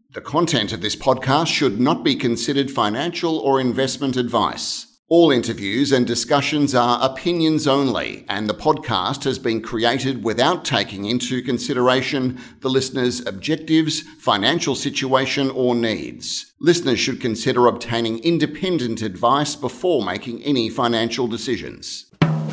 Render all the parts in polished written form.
The content of this podcast should not be considered financial or investment advice. All interviews and discussions are opinions only, and the podcast has been created without taking into consideration the listener's objectives, financial situation, or needs. Listeners should consider obtaining independent advice before making any financial decisions.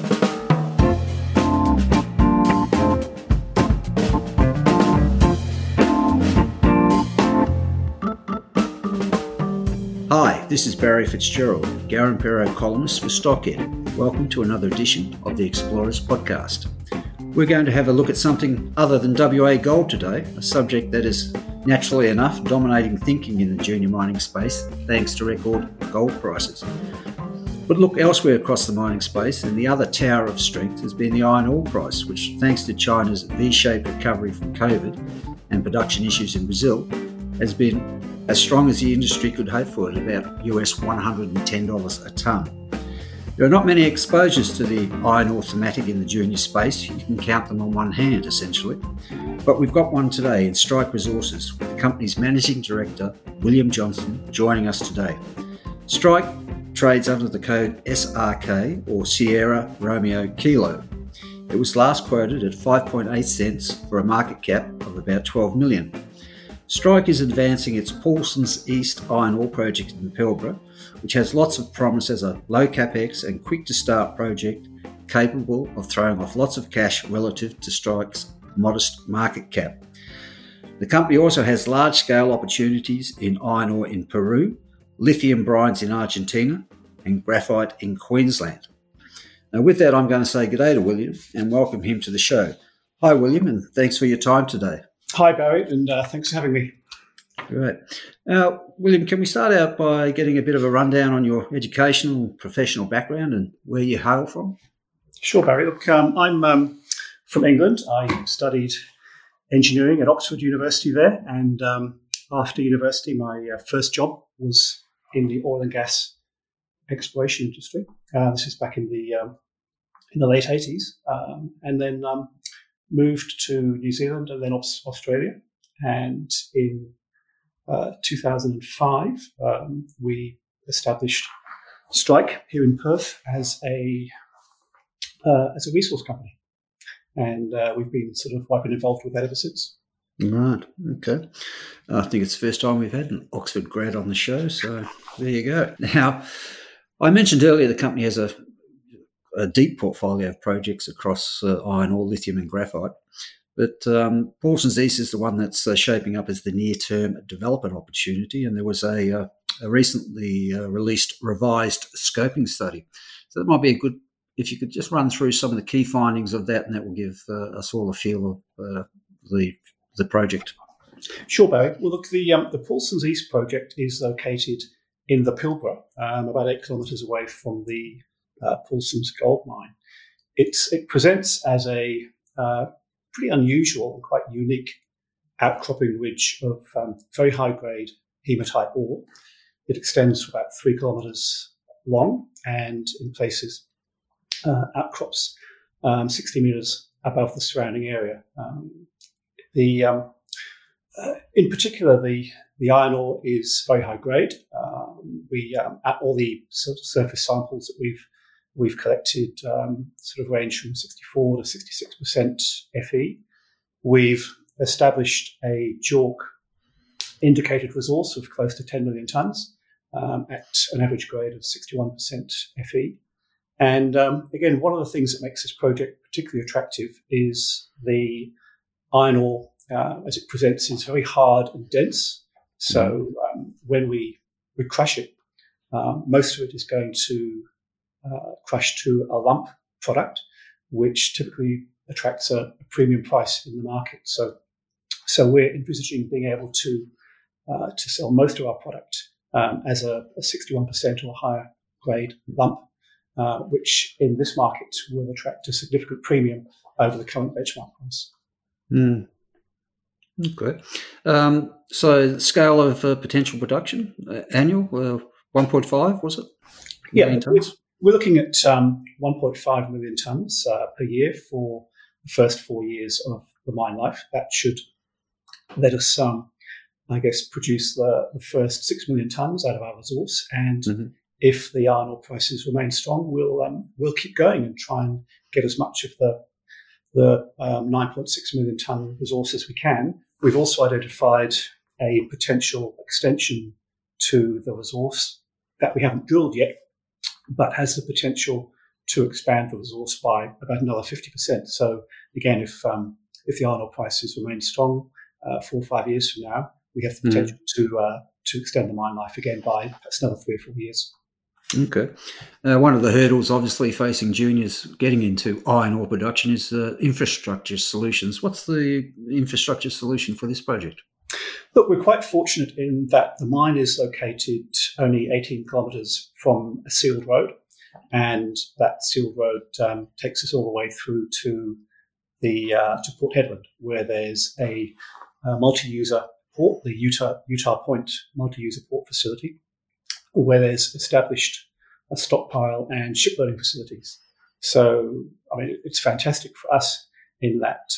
Hi, this is Barry Fitzgerald, Garimpeiro columnist for StockEd. Welcome to another edition of the Explorers Podcast. We're going to have a look at something other than WA gold today, a subject that is naturally enough dominating thinking in the junior mining space thanks to record gold prices. But look elsewhere across the mining space, and the other tower of strength has been the iron ore price, which thanks to China's V-shaped recovery from COVID and production issues in Brazil, has been as strong as the industry could hope for at about US $110 a tonne. There are not many exposures to the iron ore thematic in the junior space. You can count them on one hand, essentially. But we've got one today in Strike Resources, with the company's Managing Director, William Johnston, joining us today. Strike trades under the code SRK, or Sierra Romeo Kilo. It was last quoted at 5.8 cents for a market cap of about 12 million. Strike is advancing its Paulsens East iron ore project in the Pilbara, which has lots of promise as a low capex and quick to start project capable of throwing off lots of cash relative to Strike's modest market cap. The company also has large scale opportunities in iron ore in Peru, lithium brines in Argentina, and graphite in Queensland. Now with that, I'm going to say good day to William and welcome him to the show. Hi William, and thanks for your time today. Hi, Barry, and thanks for having me. Great. Now, William, can we start out by getting a bit of a rundown on your educational and professional background and where you hail from? Sure, Barry. Look, I'm from England. I studied engineering at Oxford University there, and after university, my first job was in the oil and gas exploration industry. This is back in the late 80s, and then moved to New Zealand and then Australia. And in 2005, we established Strike here in Perth as a resource company. And we've been involved with that ever since. Right, okay. I think it's the first time we've had an Oxford grad on the show, so there you go. Now, I mentioned earlier the company has a deep portfolio of projects across iron ore, lithium and graphite. But Paulsens East is the one that's shaping up as the near-term development opportunity, and there was a recently released revised scoping study. So that might be a good, if you could just run through some of the key findings of that, and that will give us all a feel of the project. Sure, Barry. Well, look, the Paulsens East project is located in the Pilbara, about 8 kilometres away from the Paulsens gold mine. It presents as a pretty unusual and quite unique outcropping ridge of very high-grade hematite ore. It extends for about 3 kilometres long and in places outcrops 60 metres above the surrounding area. In particular, the iron ore is very high-grade. At all the surface samples that we've collected range from 64 to 66% Fe. We've established a JORC indicated resource of close to 10 million tonnes at an average grade of 61% Fe. And again, one of the things that makes this project particularly attractive is the iron ore, as it presents, is very hard and dense. So when we crush it, most of it is going to crush to a lump product, which typically attracts a premium price in the market. So we're envisaging being able to sell most of our product as a 61% or higher grade lump, which in this market will attract a significant premium over the current benchmark price. Mm. Okay. So the scale of potential production, annual, 1.5, was it? Yeah, we're looking at 1.5 million tonnes per year for the first 4 years of the mine life. That should let us produce the first 6 million tonnes out of our resource. And if the iron ore prices remain strong, we'll keep going and try and get as much of the 9.6 million tonne resource as we can. We've also identified a potential extension to the resource that we haven't drilled yet, but has the potential to expand the resource by about another 50%. So again, if the iron ore prices remain strong 4 or 5 years from now, we have the potential to extend the mine life again by perhaps another 3 or 4 years. Okay. One of the hurdles obviously facing juniors getting into iron ore production is infrastructure solutions. What's the infrastructure solution for this project? Look, we're quite fortunate in that the mine is located only 18 kilometres from a sealed road, and that sealed road takes us all the way through to to Port Hedland, where there's a multi-user port, the Utah Point multi-user port facility, where there's established a stockpile and shiploading facilities. So, I mean, it's fantastic for us in that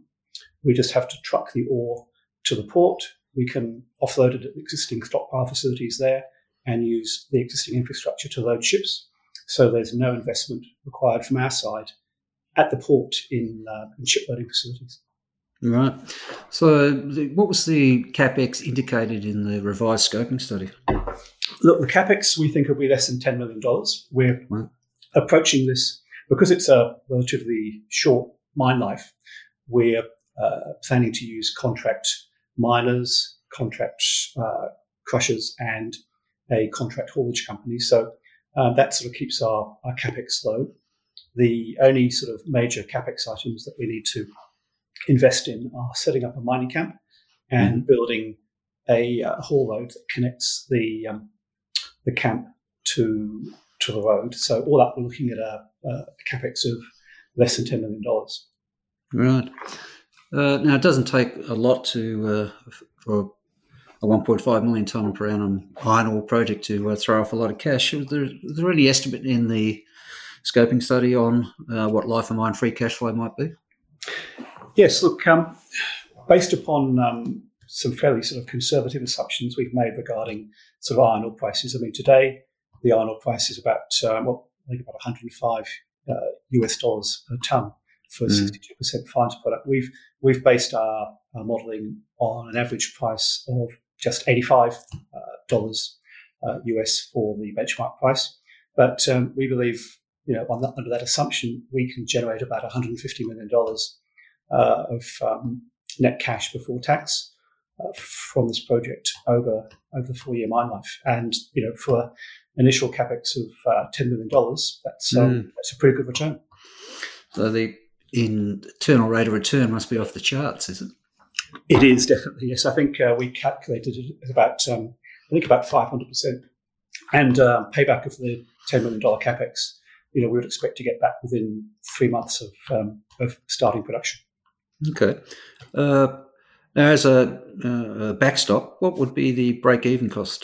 we just have to truck the ore to the port. We can offload it at existing stockpile facilities there and use the existing infrastructure to load ships. So there's no investment required from our side at the port in shiploading facilities. Right. So what was the CapEx indicated in the revised scoping study? Look, the CapEx we think will be less than $10 million. We're approaching this because it's a relatively short mine life. We're planning to use contract miners, contract crushers, and a contract haulage company. So that sort of keeps our CapEx low. The only sort of major CapEx items that we need to invest in are setting up a mining camp and building a haul road that connects the camp to the road. So all up, we're looking at a CapEx of less than $10 million. Right. Now, it doesn't take a lot for a 1.5 million tonne per annum iron ore project to throw off a lot of cash. Is there any estimate in the scoping study on what life of mine free cash flow might be? Yes, look, based upon some fairly sort of conservative assumptions we've made regarding sort of iron ore prices. I mean, today the iron ore price is about I think about $105 US per tonne for 62% fines product. We've based our modelling on an average price of just $85 US for the benchmark price, but we believe, under that assumption, we can generate about $150 million of net cash before tax from this project over the 4-year mine life. And for initial capex of $10 million, that's a pretty good return. So the internal rate of return must be off the charts, is it? It is, definitely, yes. I think we calculated it at about 500%. And payback of the $10 million capex, we would expect to get back within 3 months of starting production. Okay. Now, as a backstop, what would be the break-even cost?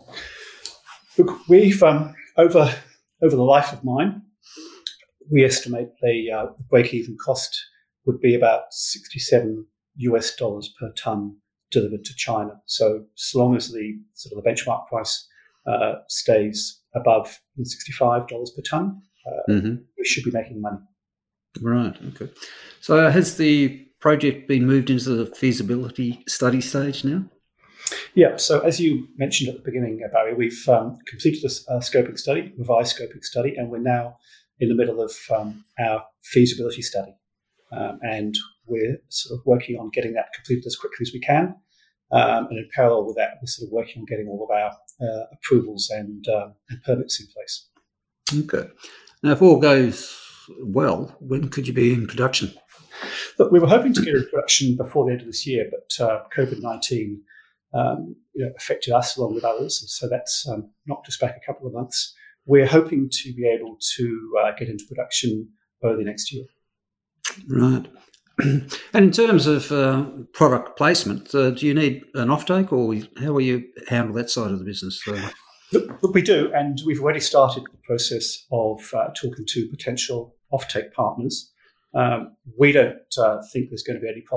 Look, we've over the life of mine, we estimate the break-even cost would be about $67 US per tonne delivered to China. So long as the sort of the benchmark price stays above $65 per tonne, we should be making money. Right. Okay. So has the project been moved into the feasibility study stage now? Yeah. So as you mentioned at the beginning, Barry, we've completed a scoping study, revised scoping study, and we're now in the middle of our feasibility study. And we're sort of working on getting that completed as quickly as we can. And in parallel with that, we're sort of working on getting all of our approvals and permits in place. Okay. Now, if all goes well, when could you be in production? Look, we were hoping to get in production before the end of this year, but COVID-19 affected us along with others, and so that's knocked us back a couple of months. We're hoping to be able to get into production early next year. Right. And in terms of product placement, do you need an offtake, or how will you handle that side of the business? Look, we do, and we've already started the process of talking to potential offtake partners. We don't think there's going to be any problem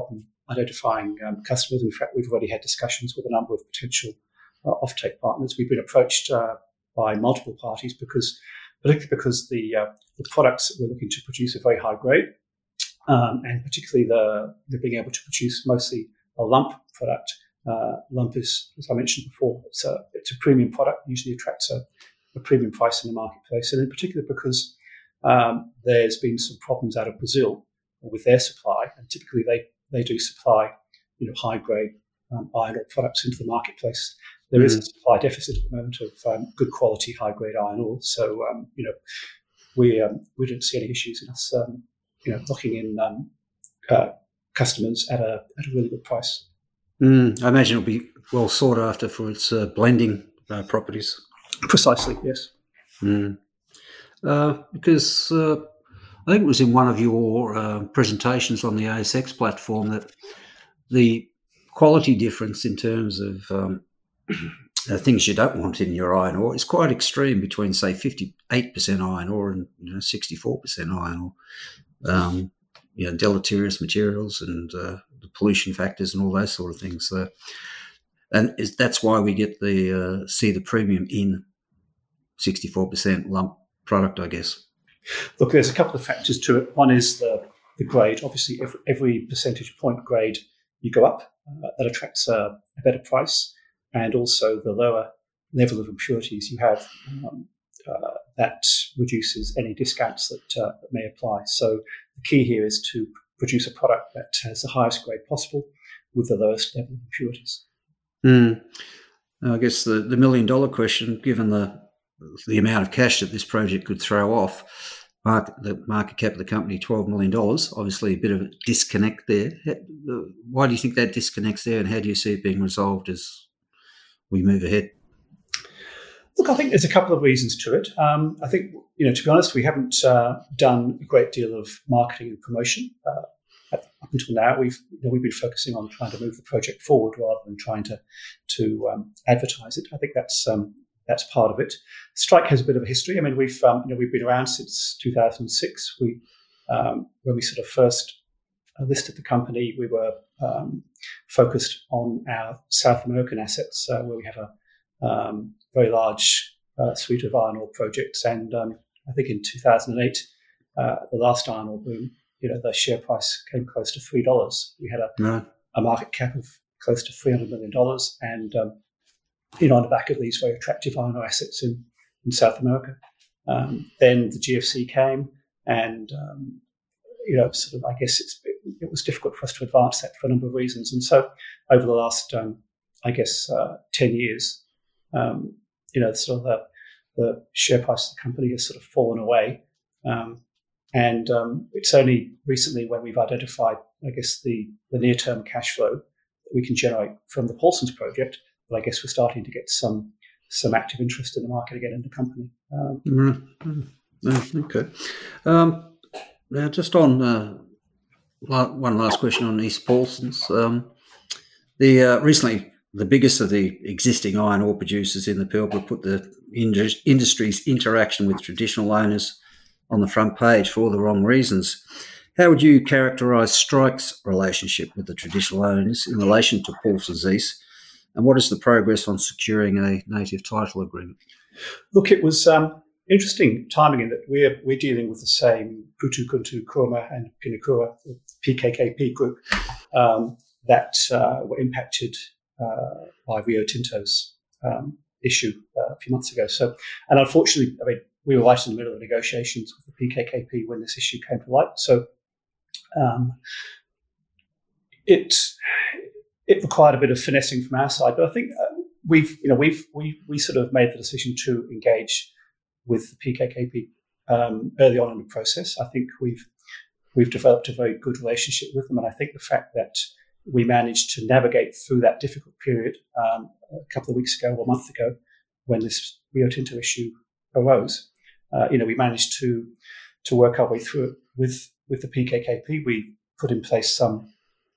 identifying customers. In fact, we've already had discussions with a number of potential offtake partners. We've been approached by multiple parties particularly because the products that we're looking to produce are very high grade, and particularly the being able to produce mostly a lump product. Lump is, as I mentioned before, it's a premium product, usually attracts a premium price in the marketplace, and in particular because there's been some problems out of Brazil with their supply, and typically they do supply high grade iron ore products into the marketplace. There is a supply deficit at the moment of good quality high grade iron ore, so we don't see any issues in us locking in customers at a really good price. I imagine it'll be well sought after for its blending properties. Precisely, yes. Because I think it was in one of your presentations on the ASX platform that the quality difference in terms of things you don't want in your iron ore is quite extreme between, say, 58% iron ore and 64% iron ore. Deleterious materials and the pollution factors and all those sort of things. So, that's why we get see the premium in 64% lump product, I guess. Look, there's a couple of factors to it. One is the grade. Obviously, every percentage point grade you go up, that attracts a better price, and also the lower level of impurities you have, that reduces any discounts that may apply. So the key here is to produce a product that has the highest grade possible with the lowest level of impurities. I guess the $1 million question, given the amount of cash that this project could throw off, the market cap of the company, $12 million, obviously a bit of a disconnect there. Why do you think that disconnect's there, and how do you see it being resolved as we move ahead? Look, I think there's a couple of reasons to it. I think, to be honest, we haven't done a great deal of marketing and promotion up until now. We've been focusing on trying to move the project forward rather than trying to advertise it. I think that's part of it. Strike has a bit of a history. I mean, we've been around since 2006. When we sort of first listed the company, we were focused on our South American assets, where we have a very large suite of iron ore projects. And I think in 2008, the last iron ore boom, the share price came close to $3. We had a market cap of close to $300 million, and on the back of these very attractive iron ore assets in South America. Then the GFC came, and I guess it was difficult for us to advance that for a number of reasons. And so over the last 10 years, the share price of the company has sort of fallen away. And it's only recently when we've identified, I guess, the near-term cash flow that we can generate from the Paulsens project, but I guess we're starting to get some active interest in the market again in the company. Okay. Now, just on one last question on East Paulsens. Recently, the biggest of the existing iron ore producers in the Pilbara put the industry's interaction with traditional owners on the front page for all the wrong reasons. How would you characterise Strike's relationship with the traditional owners in relation to Paulsens East, and what is the progress on securing a native title agreement? Look, it was interesting timing in that we're dealing with the same Putu Kuntu Kurma and Pinakura, PKKP group, that were impacted by Rio Tinto's issue a few months ago. So, and unfortunately, I mean, we were right in the middle of the negotiations with the PKKP when this issue came to light. So, it required a bit of finessing from our side, but I think we sort of made the decision to engage with the PKKP early on in the process. I think we've developed a very good relationship with them, and I think the fact that we managed to navigate through that difficult period a couple of weeks ago or a month ago when this Rio Tinto issue arose, we managed to work our way through it with the PKKP. We put in place some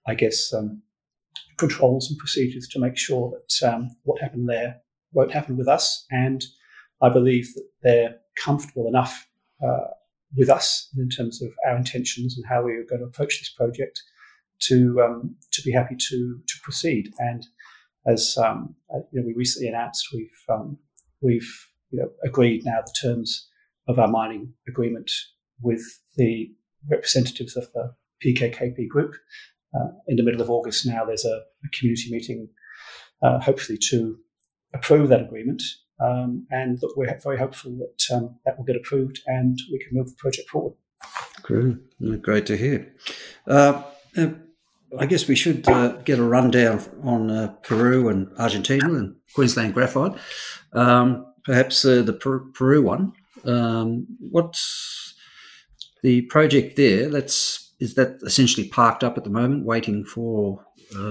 controls and procedures to make sure that what happened there won't happen with us. And I believe that they're comfortable enough with us in terms of our intentions and how we are going to approach this project to be happy to proceed. And as we recently announced, we've agreed now the terms of our mining agreement with the representatives of the PKKP group. In the middle of August now, there's a community meeting, hopefully to approve that agreement. And look, we're very hopeful that that will get approved and we can move the project forward. Great to hear. I guess we should get a rundown on Peru and Argentina and Queensland Graphite. Perhaps the Peru one. What's the project there? Is that essentially parked up at the moment, waiting for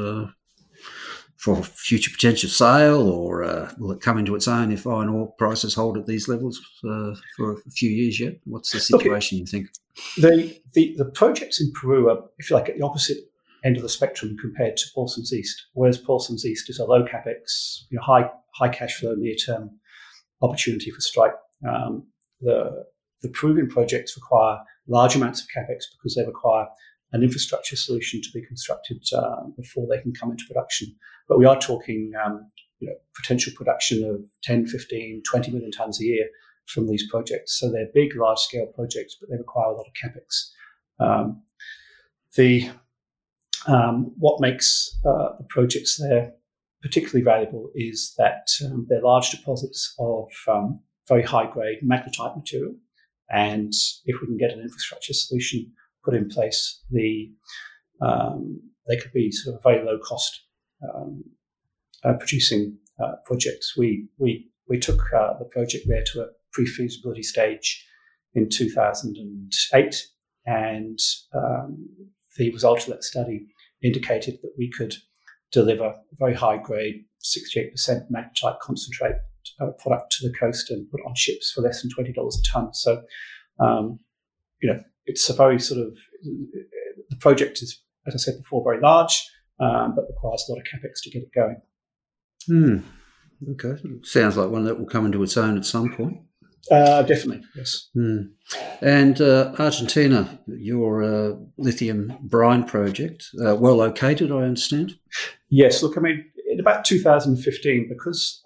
future potential sale, or will it come into its own if iron ore prices hold at these levels for a few years yet? What's the situation, you think? The projects in Peru are, if you like, at the opposite end of the spectrum compared to Paulsens East, whereas Paulsens East is a low capex, high cash flow near term opportunity for strike. The Peruvian projects require large amounts of capex because they require an infrastructure solution to be constructed before they can come into production. But we are talking potential production of 10, 15, 20 million tonnes a year from these projects. So they're big, large-scale projects, but they require a lot of capex. What makes the projects there particularly valuable is that they're large deposits of very high-grade magnetite material. And if we can get an infrastructure solution put in place, they could be sort of very low-cost producing projects. We took the project there to a pre-feasibility stage in 2008, and the result of that study indicated that we could deliver very high-grade 68% magnetite concentrate product to the coast and put it on ships for less than $20 a tonne. So, it's a very the project is, as I said before, very large, but requires a lot of capex to get it going. Okay. Sounds like one that will come into its own at some point. Definitely, yes. And Argentina, your lithium brine project, well located, I understand? Yes. Look, I mean, in about 2015, because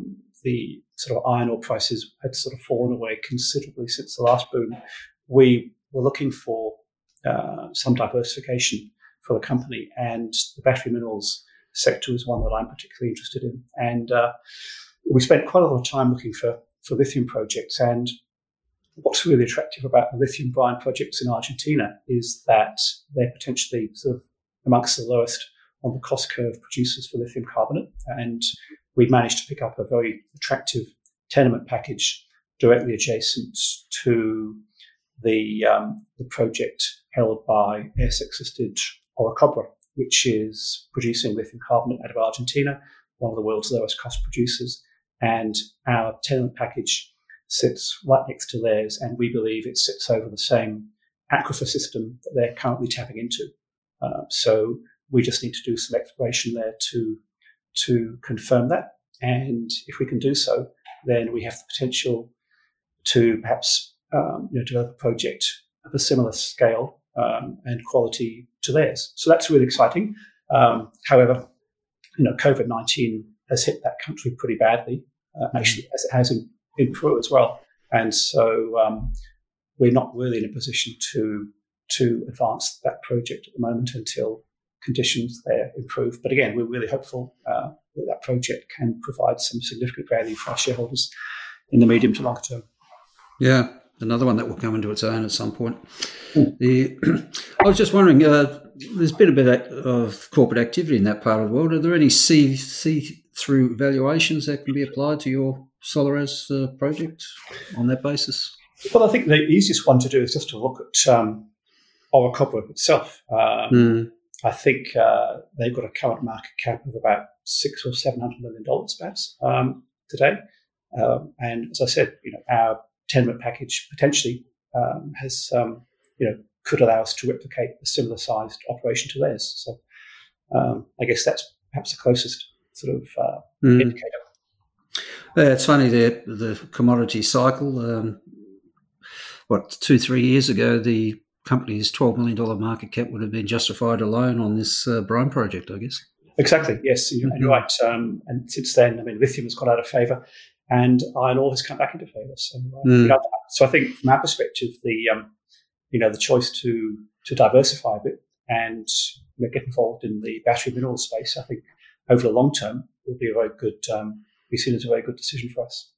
the sort of iron ore prices had sort of fallen away considerably since the last boom, we were looking for some diversification for the company, and the battery minerals sector is one that I'm particularly interested in. And we spent quite a lot of time looking for lithium projects. And what's really attractive about the lithium brine projects in Argentina is that they're potentially sort of amongst the lowest on the cost curve producers for lithium carbonate. And we've managed to pick up a very attractive tenement package directly adjacent to the project held by ASX-listed Orocobre, which is producing lithium carbonate out of Argentina, one of the world's lowest cost producers. And our tenement package sits right next to theirs, and we believe it sits over the same aquifer system that they're currently tapping into. So we just need to do some exploration there to confirm that. And if we can do so, then we have the potential to perhaps develop a project of a similar scale and quality to theirs. So that's really exciting. However, COVID-19 has hit that country pretty badly, actually, as it has in Peru as well. And so we're not really in a position to advance that project at the moment until conditions there improve. But again, we're really hopeful that project can provide some significant value for our shareholders in the medium to longer term. Yeah, another one that will come into its own at some point. I was just wondering, there's been a bit of corporate activity in that part of the world. Are there any see-through valuations that can be applied to your Solaris project on that basis? Well, I think the easiest one to do is just to look at Orocobre itself. I think they've got a current market cap of about $600 or $700 million, perhaps, today. And as I said, our tenement package potentially has, could allow us to replicate a similar sized operation to theirs. So I guess that's perhaps the closest sort of indicator. It's funny, the commodity cycle. 2-3 years ago, the company's $12 million market cap would have been justified alone on this brine project, I guess. Exactly, yes, and you're right. And since then, lithium has gone out of favour, and iron ore has come back into favour. So, I think from our perspective, the choice to diversify a bit and get involved in the battery mineral space, I think over the long term will be be seen as a very good decision for us.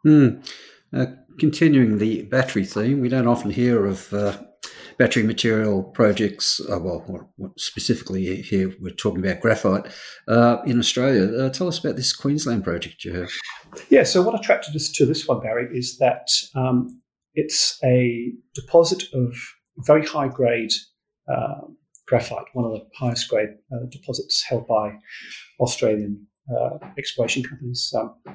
Continuing the battery theme, we don't often hear of battery material projects. Specifically here we're talking about graphite in Australia. Tell us about this Queensland project you have. Yeah, so what attracted us to this one, Barry, is that it's a deposit of very high grade graphite, one of the highest grade deposits held by Australian exploration companies.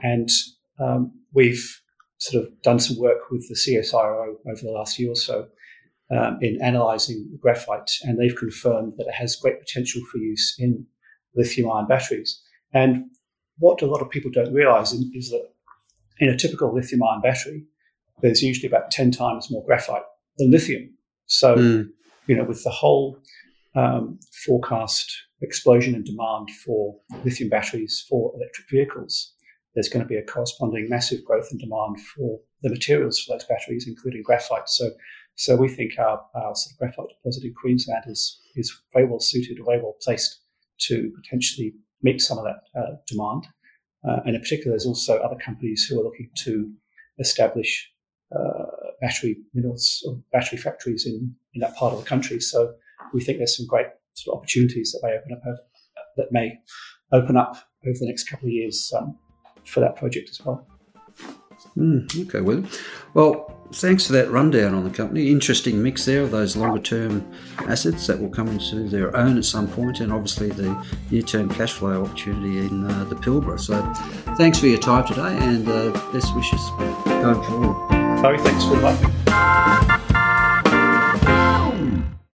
We've sort of done some work with the CSIRO over the last year or so in analysing the graphite, and they've confirmed that it has great potential for use in lithium-ion batteries. And what a lot of people don't realise is that in a typical lithium-ion battery, there's usually about 10 times more graphite than lithium. So, with the whole forecast explosion in demand for lithium batteries for electric vehicles, there's going to be a corresponding massive growth in demand for the materials for those batteries, including graphite. So we think our sort of graphite deposit in Queensland is very well suited, or very well placed to potentially meet some of that demand. And in particular, there's also other companies who are looking to establish battery minerals or battery factories in that part of the country. So we think there's some great sort of opportunities that may open up over the next couple of years for that project as well. Okay, William. Well, thanks for that rundown on the company. Interesting mix there of those longer-term assets that will come into their own at some point, and obviously the near-term cash flow opportunity in the Pilbara. So thanks for your time today, and best wishes going forward. Chloe, thanks for inviting me.